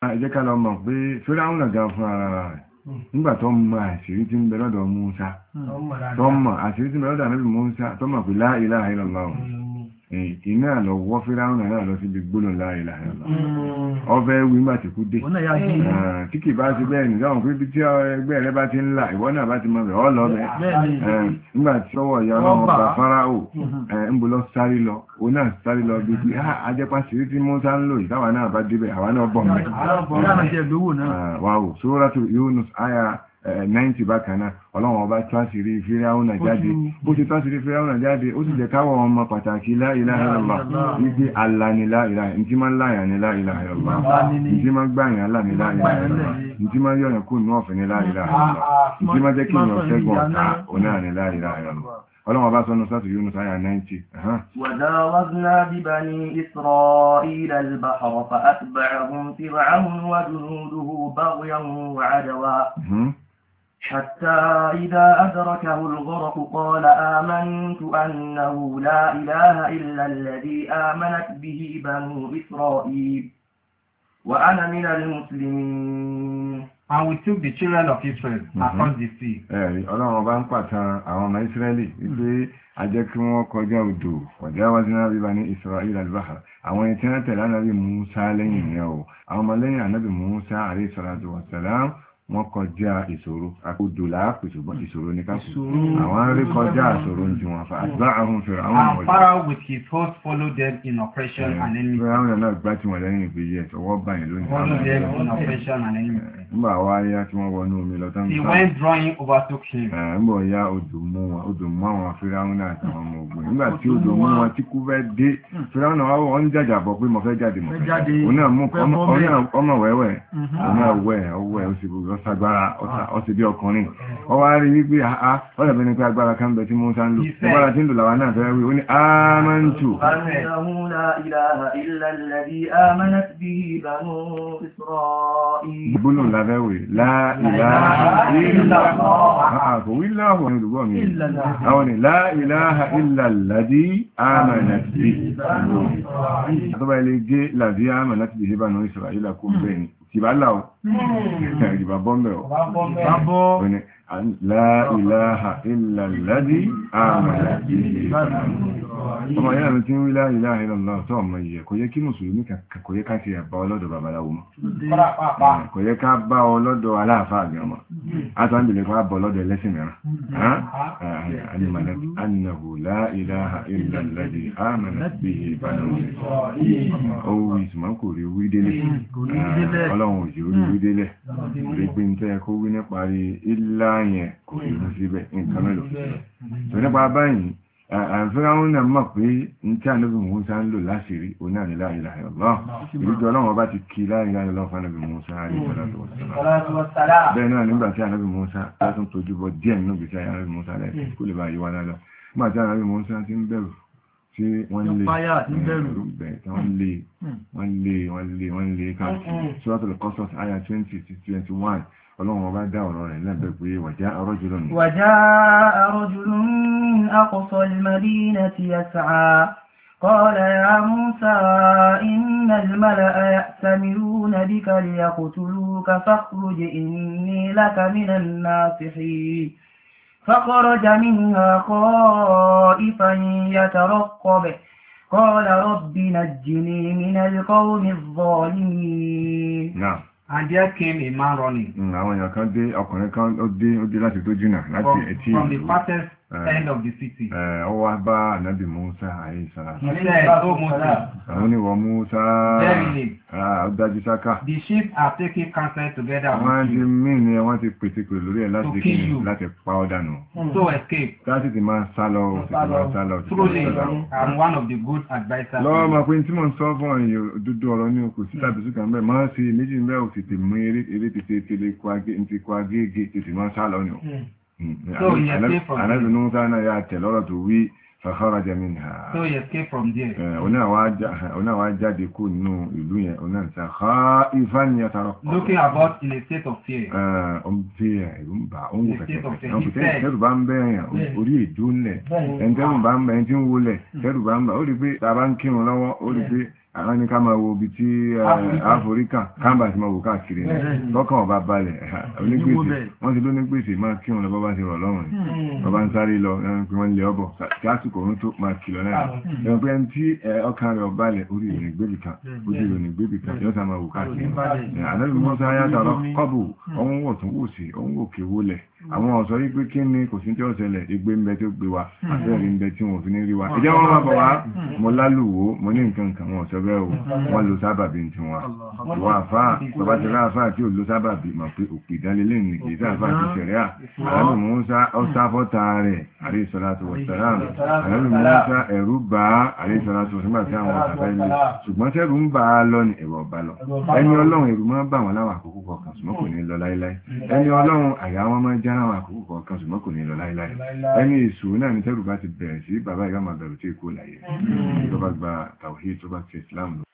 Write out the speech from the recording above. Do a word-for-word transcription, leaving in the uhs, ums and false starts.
ẹ jẹ́ ká lọ mọ̀ pé Fíráúnà náà gan fún ara rẹ̀ nígbà tó mọ àṣírí tí ń bẹ lọ́dọ̀ Mùsá tó mọ̀ àṣírí tí ń bẹ lọ́dọ̀ Ànábì Mùsá tó mọ̀ pé la ilaha illallah iná lọ wọ́ Fíráúnà náà lọ síbi gbólóhùn la ilaha illallah ọbẹ̀ wí nígbà tí kú dé tí kì bá ti bẹ́ẹ̀ nìkan pé bí tí ẹgbẹ́ rẹ bá ti ń là ìwọ náà bá ti mọ̀ bẹ̀ ọ́ lọ bẹ̀ nígbà tí ọwọ́ ìyá ọlọ́mọ bá Fáráò ń bọ́ lọ sáré lọ ó náà sáré lọ bí i ajẹ́pá sírí tí Mùsá ń lò ìtawà náà bá débẹ̀ àwa náà bọ̀ mẹ́ wáwò Suratu Yunus àyà ninety bákan náà ọlọ́run ọba tó àṣírí Fíráúnà jáde bó ti tó àṣírí Fíráúnà jáde ó sì jẹ́ káwọ̀ ọmọ pàtàkì la ilaha illallah wípé Allah ni la ilaha ìtí máa ń láyà ní la ilaha illallah ìtí máa ń gbàyàn Allah ní la ilaha illallah ìtí máa ń yọ̀yàn kú ní ọ̀fẹ́ ní la ilaha illallah ìtí máa jẹ́ kí èèyàn ṣẹ́gun ọ̀tá òun náà ní la ilaha illallah ọlọ́run ọba sọ́nà sátù Yunus àyà ninety. وجاوزنا ببني إسرائيل البحر فأتبعهم فرعون وجنوده بغيا وعدوا حتى إذا أدركه الغرق قال آمنت أنه لا إله إلا الذي آمنت به بنو إسرائيل وأنا من المسلمين. And we took the children of Israel across the sea. Ọlọ́run ọba ń pàtàn àwọn ọmọ Ísírẹ́lì wípé a jẹ́ kí wọ́n kọjá odò wajawazna bi bani Isra'ila al-bahr. Àwọn ẹni tí wọ́n tẹ̀lé Ànábì Mùsá lẹ́yìn ìyẹn o. Àwọn ọmọ lẹ́yìn Ànábì Mùsá alayhi salatu wassalam wọ́n kọjá ìṣòro àkójò láàpù ṣùgbọ́n ìṣòro ní káàkù àwọn rí kọjá ìṣòro ní wọn fa atba'ahum Fir'aun and Pharaoh with his host followed them in oppression and enmity. Fir'aun náà gbá tí wọ́n lẹ́yìn ìgbéyẹ̀ ọwọ́ báyìí lónìí followed them in oppression and enmity. nígbà wá yá tí wọ́n wọnú omi lọ tán he went drawing overtook him. nígbà yá odò mú wọn odò mú àwọn Fir'aun náà àtàwọn ọmọ ogun nígbà tí odò mú wọn tí kú fẹ́ dé Fir'aun náà wọ́n ń jàjà bọ̀ pé mo fẹ́ jáde mo fẹ́ jáde òun náà mú ọmọ wẹ́wẹ́ òun náà wẹ́ ọwẹ́ ó sì bú sagbára ọ̀sẹ̀ bí ọkùnrin ọ wá rí wípé àá ọ̀dẹ̀bẹ̀ ní pé agbára kan bẹ̀ tí mo sá ń lò agbára tí ń lò làwà náà fẹ́ wí ó ní ámántù gbónú láfẹ́wé láìláha ìlàlá kò wí láhùn ní olùgbọ́ mi àwọn ni láìláha ìlàládí ámánàtì àtọ́bà ilé gé làdí ámánàtì bí hébà náà Ísírẹ́lì kó bẹ́ẹ̀ ni kìbálà ọ̀ ìbà bọ́m̀bẹ̀ ọ̀ la ilaha illa alladhi amana bihi ọmọ yára mi tí ń wí la ilaha illa Allah tó ọmọ yẹ kò yẹ kí mùsùlùmí kò yẹ ká ti ẹ̀bá ọlọ́dọ̀ babaláwo mọ́ kò yẹ ká bá ọlọ́dọ̀ aláàfáà àgbẹ̀ ọmọ àtàndìlẹ̀ kò bá ọlọ́dọ̀ ẹlẹ́sìn mìíràn annahu la ilaha illa alladhi amana bihi banu owó ìsìnmọ́ kò rí wí délé ọlọ́run òjì orí wí délé rí pé ń tẹ́ kó wí níparí ilá yẹn kò rí mú síbẹ̀ nǹkan mẹ́lò tó nípa báyìí Fíráúnà náà mọ̀ pé ní tí Ànábì Mùsá ń lò láṣìírí òun náà ní la ilaha illallah ìrújọ ọlọ́run bá ti kí la ilaha illallah fún Ànábì Mùsá bẹ́ẹ̀ náà nígbà tí Ànábì Mùsá látún tójú bọ díẹ̀ nínú gbèsè Ànábì Mùsá lẹ́ẹ̀kẹ́ kó lè bá yíwá dáadáa nígbà tí Ànábì Mùsá ti ń bẹ̀rù tí wọ́n lè wọ́n lè wọ́n lè wọ́n lè wọ́n lè káàkiri Suratul Qasas àyà twenty to twenty-one ọlọ́run ọba dá ọ̀rọ̀ rẹ̀ lẹ́bẹ̀ pé waja'a rajulun waja'a rajulun min aqsal madinati yas'a qala ya Musa innal mala'a ya'tamiruna bika liyaqtuluka fakhruj inni laka minan nasihin فخرج منها خائفا يترقب قال رب نجني من القوم الظالمين. نعم. And there came a man running. Àwọn èèyàn kan dé ọkùnrin kan ó dé ó dé láti tó jìnnà láti etí from the farthest end of the city. Ó wá bá Ànábì Mùsá alayhi salam. He said, "O Musa, àwọn ni wọ́n Mùsá ó dájú sáká. The sheep are taking counsel together wọ́n with ti you mí ni wọ́n ti pèsè pè lórí ẹ̀ láti kí láti pa ọ́ dànù. So escape. Láti ti máa sá lọ ti máa sá lọ. Truly, I'm one of the good advisors. Lọ́wọ́ máa pé tí mò ń sọ fún ọ̀yìn dúdú ọ̀rọ̀ ní okò sí tàbí sùkà mẹ́ máa ṣe méjì mẹ́ ò tètè mú eré tètè tèlé kó agége tètè máa sá lọ ni. So he escaped from there. Ànábì Mùsá náà yà tẹ̀ lọ́rọ̀ tó wí فخرج منها. So he escaped from there. Ona wá jáde kó nínú ìlú yẹn ona nta khaifan yatarqab. Looking about in a state of fear. Eh, on fear, ń bá on wo kete. On fear. Tẹ́rù bá ń bẹ yan, orí ìdó nle. En tẹ́rù bá ń bẹ en tin wo le. Tẹ́rù bá ń bá ó rí pé tá bá ń kírun lọ́wọ́, ó rí pé àwọn ní ká máa wo ibi tí Áfíríkà kámbà sí máa wò káàkiri lọ́kàn ọba balẹ̀ onígbèsè wọ́n ti ló ní gbèsè máa kí wọn lọ bọ́bá ti rọ̀ lọ́rùn ọba ń sáré lọ pé wọ́n lè ọbọ̀ tí àsìkò orin tó máa kìlọ̀ náà ẹ̀rọ pé ẹni tí ọkàn rẹ̀ ọbalẹ̀ orí ìrìn gbébì kan ojú ìrìn gbébì kan yóò sá máa wò káàkiri àlẹ́bí mọ́sá yàtọ̀ lọ kọ́bù ọ̀hún wọ̀ tún wò sí ọ̀hún òkè wólẹ̀ àwọn ọ̀sọ́ yí pé kí ní kò sí tí ó ṣẹlẹ̀ igbe ń bẹ tí ó gbé wa àbẹ́rẹ̀ ń bẹ tí wọ́n fi ní rí wa ìjẹ́ wọ́n máa bọ̀ wá mo lálùwò mo ní nǹkan nǹkan wọn ọ̀sọ́ bẹ́ẹ̀ o wọ́n lo sábàbí tí wọ́n wọ́n àfáà tọba ti rá àfáà tí ò lo sábàbí mọ̀ pé òpì ìdánilé ní kìí sí àfáà ti ṣẹ̀rẹ́ à àlábì Mùsá ọ́sáfọ́ta rẹ̀ alayhi salatu wassalam àlábì Mùsá ẹ̀rú bá alayhi salatu wassalam tí àwọn ọ̀sàfẹ́ ilé ṣùgbọ́n tẹ́rù ń bá a lọ ní ẹ̀rọ ọba lọ ẹni ọlọ́run ẹ̀rù máa ń bà wọn láwọn àkókò kọ̀ọ̀kan ṣùgbọ́n kò ní lọ láíláí ẹni ọlọ́run àyà wọn máa ń já láwọn àkókò kọ̀ọ̀kan ṣùgbọ́n kò ní lọ láíláí ẹni èṣù náà ní tẹ́rù bá ti bẹ̀rẹ̀ sí bàbá ìgbà máa bẹ̀rù tí èkó láyé tó bá gba tàwhídì tó bá ti Islam